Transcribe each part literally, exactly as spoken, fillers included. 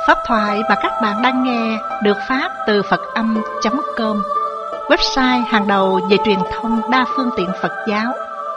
Pháp thoại mà các bạn đang nghe được phát từ Phật Âm chấm com, website hàng đầu về truyền thông đa phương tiện Phật giáo.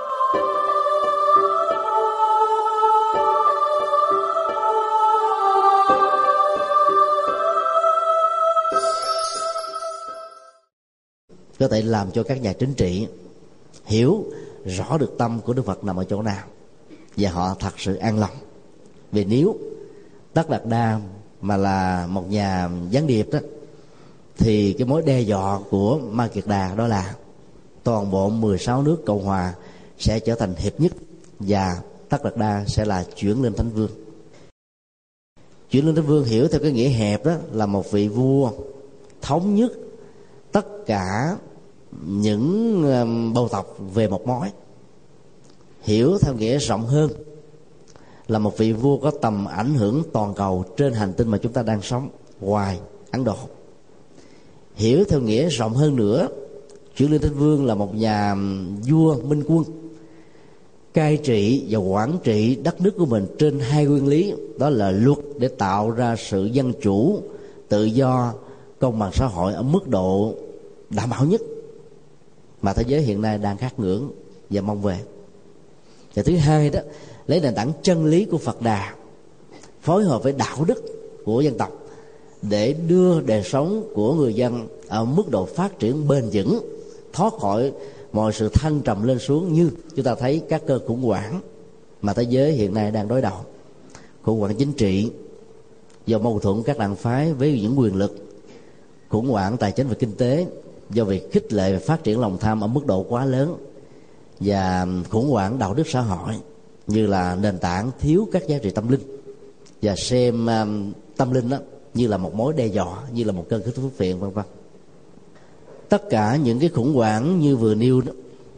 Có thể làm cho các nhà chính trị hiểu rõ được tâm của Đức Phật nằm ở chỗ nào, và họ thật sự an lòng. Vì nếu Tất Đạt Đa mà là một nhà gián điệp đó, thì cái mối đe dọa của Ma Kiệt Đà đó là toàn bộ mười sáu nước Cộng Hòa sẽ trở thành hiệp nhất, và Tất Đạt Đa sẽ là chuyển lên Thánh Vương. Chuyển lên Thánh Vương hiểu theo cái nghĩa hẹp đó là một vị vua thống nhất tất cả những bộ tộc về một mối. Hiểu theo nghĩa rộng hơn là một vị vua có tầm ảnh hưởng toàn cầu trên hành tinh mà chúng ta đang sống, ngoài Ấn Độ. Hiểu theo nghĩa rộng hơn nữa, Chuyển lên Thánh Vương là một nhà vua minh quân, cai trị và quản trị đất nước của mình trên hai nguyên lý, đó là luật để tạo ra sự dân chủ, tự do, công bằng xã hội ở mức độ đảm bảo nhất mà thế giới hiện nay đang khát ngưỡng và mong về. Và thứ hai đó, lấy nền tảng chân lý của Phật Đà phối hợp với đạo đức của dân tộc để đưa đời sống của người dân ở mức độ phát triển bền vững, thoát khỏi mọi sự thăng trầm lên xuống, như chúng ta thấy các cơn khủng hoảng mà thế giới hiện nay đang đối đầu. Khủng hoảng chính trị do mâu thuẫn các đảng phái với những quyền lực, khủng hoảng tài chính và kinh tế do việc khích lệ và phát triển lòng tham ở mức độ quá lớn, và khủng hoảng đạo đức xã hội như là nền tảng thiếu các giá trị tâm linh, và xem um, tâm linh đó như là một mối đe dọa, như là một cơn khích thuốc phiện, vân vân. Tất cả những cái khủng hoảng như vừa nêu đó,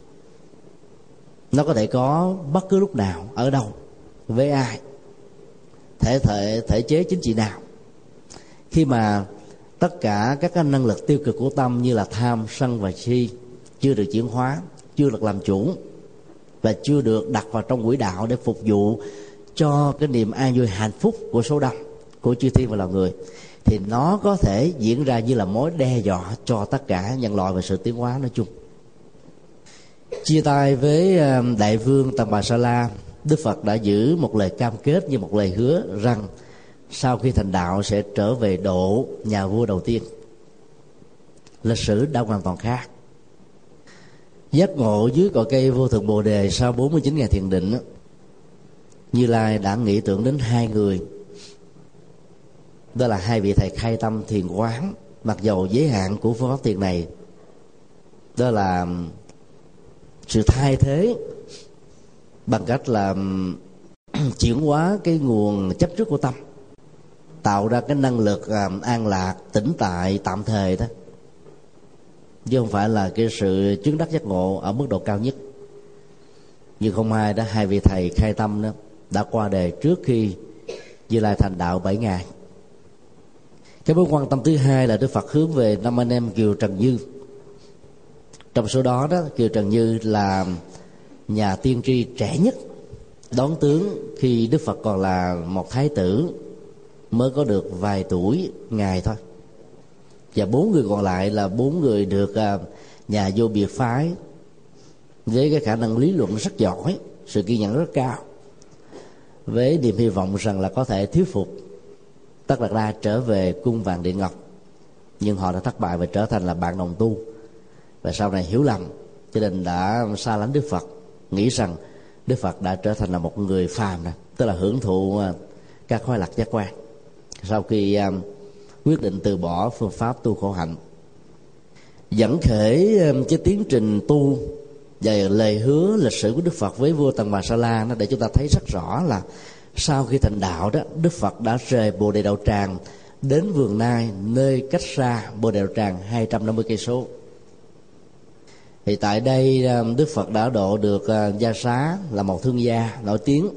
nó có thể có bất cứ lúc nào, ở đâu, với ai, thể thể thể chế chính trị nào. Khi mà tất cả các cái năng lực tiêu cực của tâm như là tham, sân và si chưa được chuyển hóa, chưa được làm chủ, và chưa được đặt vào trong quỹ đạo để phục vụ cho cái niềm an vui hạnh phúc của số đông, của chư thiên và loài người, thì nó có thể diễn ra như là mối đe dọa cho tất cả nhân loại và sự tiến hóa nói chung. Chia tay với đại vương Tần Bà Sa La, Đức Phật đã giữ một lời cam kết như một lời hứa rằng sau khi thành đạo sẽ trở về độ nhà vua đầu tiên. Lịch sử đã hoàn toàn khác. Giác ngộ dưới cội cây vô thượng Bồ Đề sau bốn mươi chín ngày thiền định, Như Lai đã nghĩ tưởng đến hai người, đó là hai vị thầy khai tâm thiền quán. Mặc dầu giới hạn của phương pháp thiền này đó là sự thay thế bằng cách là chuyển hóa cái nguồn chấp trước của tâm, tạo ra cái năng lực an lạc, tĩnh tại tạm thời đó, chứ không phải là cái sự chứng đắc giác ngộ ở mức độ cao nhất. Nhưng không ai đó, hai vị thầy khai tâm đó đã qua đời trước khi Như Lai thành đạo bảy ngày. Cái mối quan tâm thứ hai là Đức Phật hướng về năm anh em Kiều Trần Như. Trong số đó đó, Kiều Trần Như là nhà tiên tri trẻ nhất đón tướng khi Đức Phật còn là một thái tử, mới có được vài tuổi ngày thôi. Và bốn người còn lại là bốn người được nhà vô biệt phái với cái khả năng lý luận rất giỏi, sự kiên nhẫn rất cao, với niềm hy vọng rằng là có thể thuyết phục Tất Đạt Đa trở về cung vàng điện ngọc. Nhưng họ đã thất bại và trở thành là bạn đồng tu, và sau này hiểu lầm cho nên đã xa lánh Đức Phật, nghĩ rằng Đức Phật đã trở thành là một người phàm này, tức là hưởng thụ các khoái lạc giác quan, sau khi um, quyết định từ bỏ phương pháp tu khổ hạnh. Dẫn khởi um, cái tiến trình tu và lời hứa lịch sử của Đức Phật với vua Tần Bà Sa La, nó để chúng ta thấy rất rõ là sau khi thành đạo đó, Đức Phật đã rời Bồ Đề Đạo Tràng đến Vườn Nai, nơi cách xa Bồ Đề Đạo Tràng hai trăm năm mươi cây số. Thì tại đây Đức Phật đã độ được Gia Xá, là một thương gia nổi tiếng.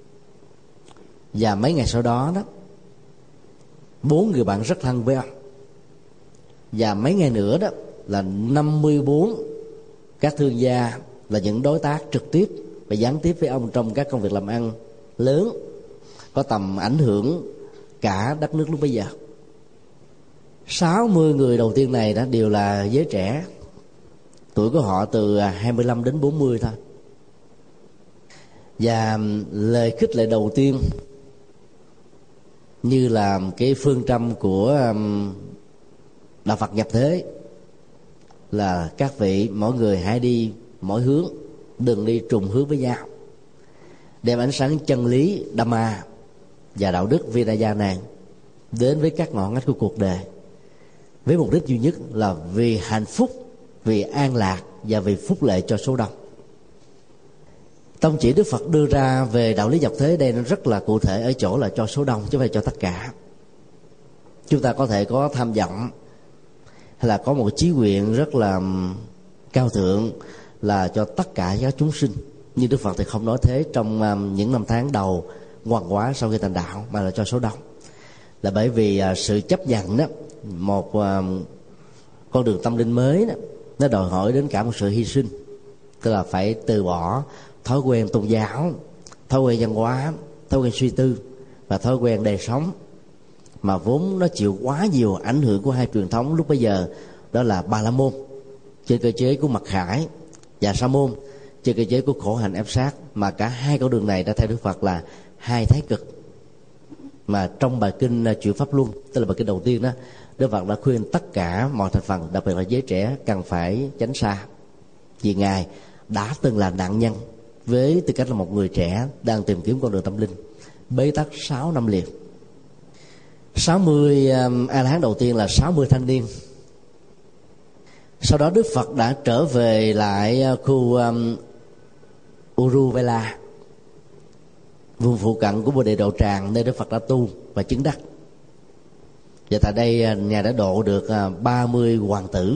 Và mấy ngày sau đó đó, bốn người bạn rất thân với ông. Và mấy ngày nữa đó là năm mươi bốn các thương gia là những đối tác trực tiếp và gián tiếp với ông trong các công việc làm ăn lớn, có tầm ảnh hưởng cả đất nước lúc bấy giờ. sáu mươi người đầu tiên này đã đều là giới trẻ, tuổi của họ từ hai mươi lăm đến bốn mươi thôi. Và lời khích lệ đầu tiên, như là cái phương châm của đạo Phật nhập thế, là các vị mỗi người hãy đi mỗi hướng, đừng đi trùng hướng với nhau, đem ánh sáng chân lý Dhamma và đạo đức Vinaya này đến với các ngõ ngách của cuộc đời, với mục đích duy nhất là vì hạnh phúc, vì an lạc và vì phúc lệ cho số đông. Tông chỉ Đức Phật đưa ra về đạo lý nhập thế đây nó rất là cụ thể ở chỗ là cho số đông chứ không phải cho tất cả. Chúng ta có thể có tham vọng hay là có một chí nguyện rất là cao thượng là cho tất cả các chúng sinh, nhưng Đức Phật thì không nói thế trong những năm tháng đầu hoàng hóa sau khi thành đạo, mà là cho số đông. Là bởi vì sự chấp nhận đó, một con đường tâm linh mới đó, nó đòi hỏi đến cả một sự hy sinh, tức là phải từ bỏ thói quen tôn giáo, thói quen văn hóa, thói quen suy tư và thói quen đời sống mà vốn nó chịu quá nhiều ảnh hưởng của hai truyền thống lúc bấy giờ, đó là Bà La Môn trên cơ chế của mặc khải và Sa Môn trên cơ chế của khổ hạnh ép sát. Mà cả hai con đường này đã theo Đức Phật là hai thái cực. Mà trong bài kinh Chuyển Pháp Luân, tức là bài kinh đầu tiên đó, Đức Phật đã khuyên tất cả mọi thành phần, đặc biệt là giới trẻ, cần phải tránh xa, vì Ngài đã từng là nạn nhân với tư cách là một người trẻ đang tìm kiếm con đường tâm linh, bế tắc sáu năm liền. sáu mươi um, A La Hán đầu tiên là sáu mươi thanh niên. Sau đó Đức Phật đã trở về lại khu um, Uruvela, vùng phụ cận của Bồ Đề Đạo Tràng, nơi Đức Phật đã tu và chứng đắc. Và tại đây Ngài đã độ được ba mươi hoàng tử.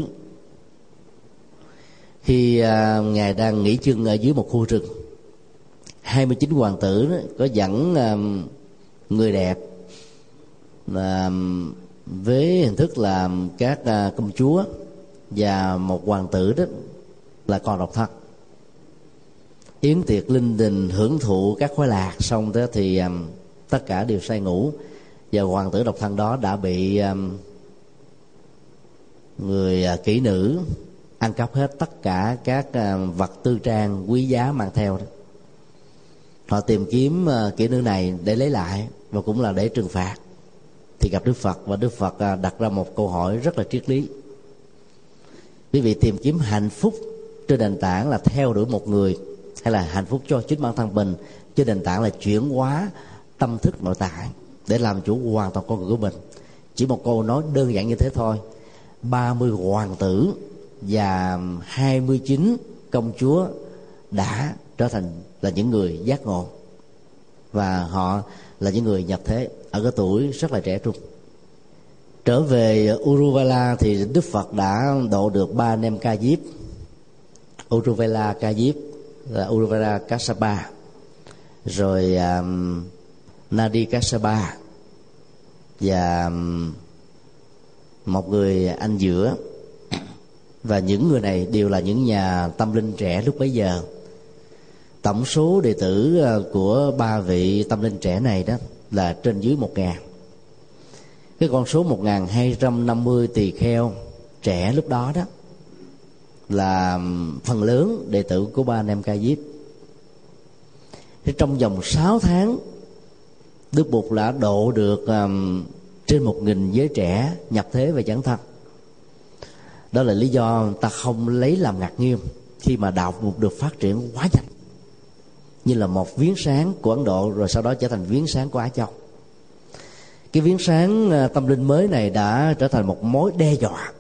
Khi uh, Ngài đang nghỉ chân ở dưới một khu rừng, hai mươi chín hoàng tử đó, có dẫn uh, người đẹp uh, với hình thức là các uh, công chúa, và một hoàng tử đó là còn độc thân. Yến tiệc linh đình hưởng thụ các khoái lạc xong đó thì um, tất cả đều say ngủ, và hoàng tử độc thân đó đã bị um, người uh, kỹ nữ ăn cắp hết tất cả các uh, vật tư trang quý giá mang theo đó. Họ tìm kiếm uh, kỹ nữ này để lấy lại và cũng là để trừng phạt, thì gặp Đức Phật, và Đức Phật uh, đặt ra một câu hỏi rất là triết lý. Quý vị tìm kiếm hạnh phúc trên nền tảng là theo đuổi một người, hay là hạnh phúc cho chính bản thân mình trên nền tảng là chuyển hóa tâm thức nội tại để làm chủ hoàn toàn con người của mình? Chỉ một câu nói đơn giản như thế thôi, ba mươi hoàng tử và hai mươi chín công chúa đã trở thành là những người giác ngộ, và họ là những người nhập thế ở cái tuổi rất là trẻ trung. Trở về Uruvela thì Đức Phật đã độ được ba anh em Ca Diếp, Uruvela Ca Diếp, là Uruvela Kassapa, rồi um, Nadi Kassapa, và um, một người anh giữa. Và những người này đều là những nhà tâm linh trẻ lúc bấy giờ. Tổng số đệ tử của ba vị tâm linh trẻ này đó là trên dưới một ngàn. Cái con số một nghìn hai trăm năm mươi tỳ kheo trẻ lúc đó đó là phần lớn đệ tử của ba anh em Ca Diếp. Thì trong vòng sáu tháng, Đức Bụt đã độ được um, trên một nghìn giới trẻ nhập thế và chẳng thân. Đó là lý do ta không lấy làm ngạc nhiên khi mà đạo Phật được phát triển quá nhanh, như là một viếng sáng của Ấn Độ rồi sau đó trở thành viếng sáng của Á Châu. Cái viếng sáng tâm linh mới này đã trở thành một mối đe dọa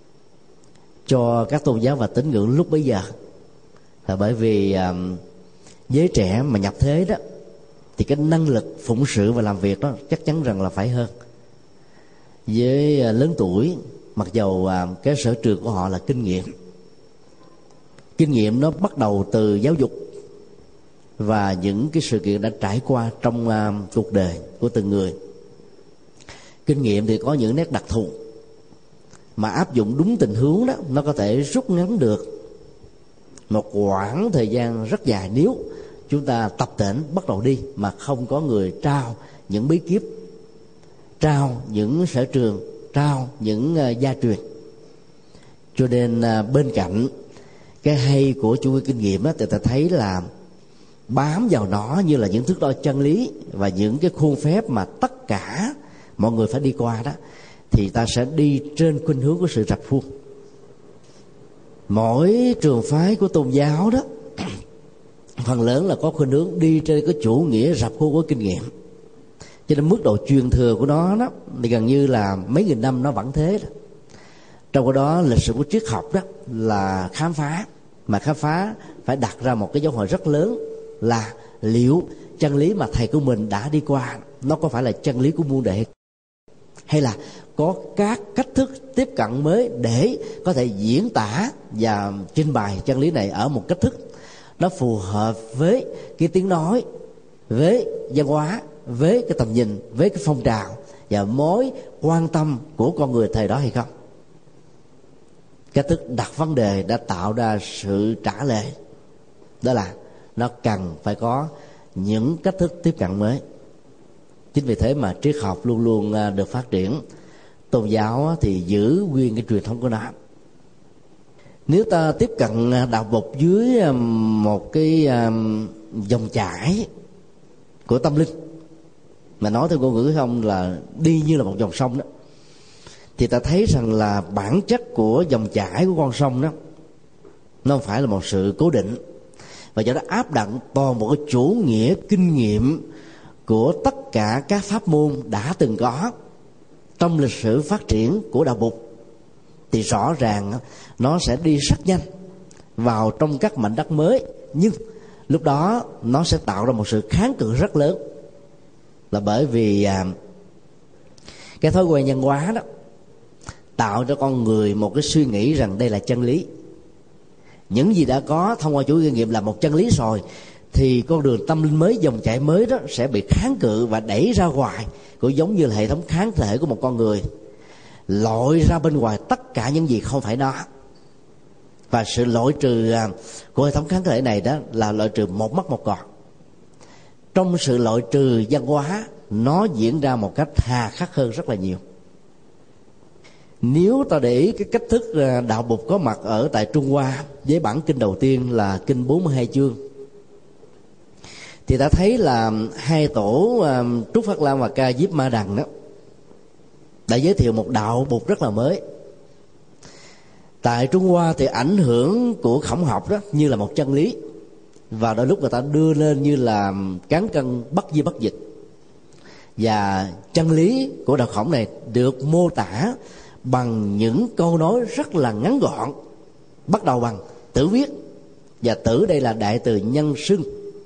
cho các tôn giáo và tín ngưỡng lúc bấy giờ, là bởi vì um, giới trẻ mà nhập thế đó thì cái năng lực phụng sự và làm việc đó chắc chắn rằng là phải hơn với uh, lớn tuổi, mặc dầu uh, cái sở trường của họ là kinh nghiệm. Kinh nghiệm nó bắt đầu từ giáo dục và những cái sự kiện đã trải qua trong uh, cuộc đời của từng người. Kinh nghiệm thì có những nét đặc thù mà áp dụng đúng tình huống đó, nó có thể rút ngắn được một quãng thời gian rất dài nếu chúng ta tập tễnh bắt đầu đi mà không có người trao những bí kíp trao những sở trường, trao những uh, gia truyền. Cho nên uh, bên cạnh cái hay của chủ nghĩa kinh nghiệm đó, thì ta thấy là bám vào nó như là những thước đo chân lý và những cái khuôn phép mà tất cả mọi người phải đi qua đó, thì ta sẽ đi trên khuynh hướng của sự rập khuôn. Mỗi trường phái của tôn giáo đó phần lớn là có khuynh hướng đi trên cái chủ nghĩa rập khuôn của kinh nghiệm, cho nên mức độ truyền thừa của nó đó thì gần như là mấy nghìn năm nó vẫn thế đó. Trong cái đó lịch sử của triết học đó là khám phá, mà khám phá phải đặt ra một cái dấu hỏi rất lớn là liệu chân lý mà thầy của mình đã đi qua nó có phải là chân lý của muôn đời, hay là có các cách thức tiếp cận mới để có thể diễn tả và trình bày chân lý này ở một cách thức nó phù hợp với cái tiếng nói, với văn hóa, với cái tầm nhìn, với cái phong trào và mối quan tâm của con người thời đó hay không. Cách thức đặt vấn đề đã tạo ra sự trả lời, đó là nó cần phải có những cách thức tiếp cận mới. Chính vì thế mà triết học luôn luôn được phát triển, tôn giáo thì giữ nguyên cái truyền thống của nó. Nếu ta tiếp cận đạo Phật dưới một cái dòng chảy của tâm linh, mà nói theo ngôn ngữ không là đi như là một dòng sông đó, thì ta thấy rằng là bản chất của dòng chảy của con sông đó nó không phải là một sự cố định, và do đó áp đặt toàn bộ chủ nghĩa kinh nghiệm của tất cả các pháp môn đã từng có trong lịch sử phát triển của đạo Phật, thì rõ ràng nó sẽ đi rất nhanh vào trong các mảnh đất mới, nhưng lúc đó nó sẽ tạo ra một sự kháng cự rất lớn, là bởi vì à, cái thói quen nhân hóa đó tạo cho con người một cái suy nghĩ rằng đây là chân lý. Những gì đã có thông qua chủ nghĩa kinh nghiệm là một chân lý rồi, thì con đường tâm linh mới, dòng chảy mới đó sẽ bị kháng cự và đẩy ra ngoài, cũng giống như là hệ thống kháng thể của một con người, loại ra bên ngoài tất cả những gì không phải nó. Và sự loại trừ của hệ thống kháng thể này đó là loại trừ một mất một còn. Trong sự loại trừ văn hóa, nó diễn ra một cách hà khắc hơn rất là nhiều. Nếu ta để ý cái cách thức đạo Phật có mặt ở tại Trung Hoa với bản kinh đầu tiên là kinh bốn mươi hai chương, thì ta thấy là hai tổ Trúc Phát Lam và Ca Diếp Ma Đằng đó đã giới thiệu một đạo Phật rất là mới. Tại Trung Hoa thì ảnh hưởng của khổng học đó như là một chân lý, và đôi lúc người ta đưa lên như là cán cân bất di bất dịch. Và chân lý của đạo khổng này được mô tả bằng những câu nói rất là ngắn gọn, bắt đầu bằng tử viết, và tử đây là đại từ nhân xưng.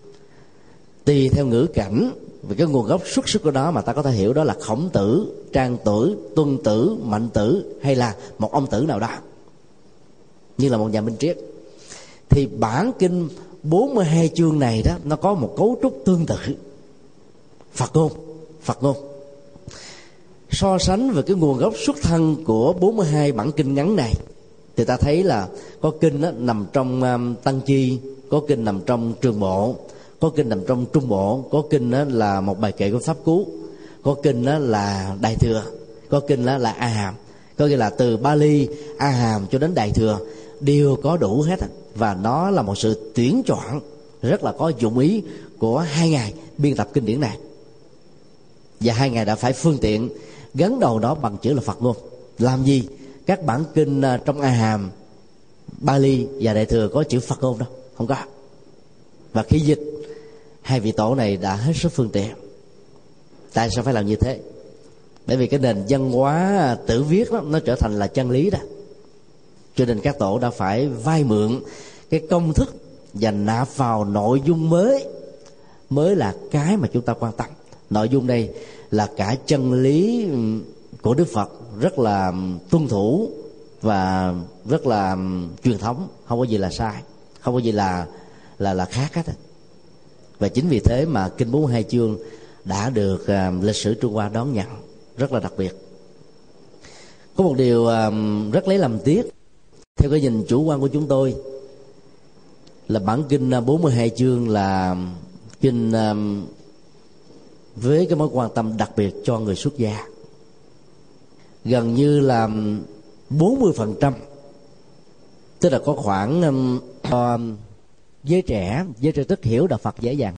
Tùy theo ngữ cảnh và cái nguồn gốc xuất xứ của đó mà ta có thể hiểu đó là Khổng tử, Trang tử, Tuân tử, Mạnh tử, hay là một ông tử nào đó, như là một nhà minh triết. Thì bản kinh bốn mươi hai chương này đó nó có một cấu trúc tương tự. Phật ngôn, Phật ngôn. So sánh về cái nguồn gốc xuất thân của bốn mươi hai bản kinh ngắn này, thì ta thấy là có kinh đó nằm trong um, Tăng Chi, có kinh nằm trong Trường Bộ, có kinh nằm trong Trung Bộ, có kinh đó là một bài kệ của Pháp Cú, có kinh đó là Đại Thừa, có kinh đó là A Hàm. Có nghĩa là từ Bali, A Hàm cho đến Đại Thừa đều có đủ hết. Và nó là một sự tuyển chọn rất là có dụng ý của hai ngài biên tập kinh điển này. Và hai ngài đã phải phương tiện gắn đầu đó bằng chữ là Phật ngôn. Làm gì các bản kinh trong A Hàm, Bali và Đại Thừa có chữ Phật ngôn đâu, không có. Và khi dịch, hai vị tổ này đã hết sức phương tiện. Tại sao phải làm như thế? Bởi vì cái nền văn hóa tự viết đó, nó trở thành là chân lý đó. Cho nên các tổ đã phải vay mượn cái công thức và nạp vào nội dung mới, mới là cái mà chúng ta quan tâm. Nội dung đây là cả chân lý của Đức Phật rất là tuân thủ và rất là truyền thống, không có gì là sai, không có gì là là là khác hết. Và chính vì thế mà kinh bốn mươi hai chương đã được uh, lịch sử Trung Hoa đón nhận rất là đặc biệt. Có một điều uh, rất lấy làm tiếc theo cái nhìn chủ quan của chúng tôi, là bản kinh bốn mươi hai chương là kinh uh, với cái mối quan tâm đặc biệt cho người xuất gia. gần như là bốn mươi phần trăm, tức là có khoảng um, giới trẻ giới trẻ thức hiểu đạo Phật dễ dàng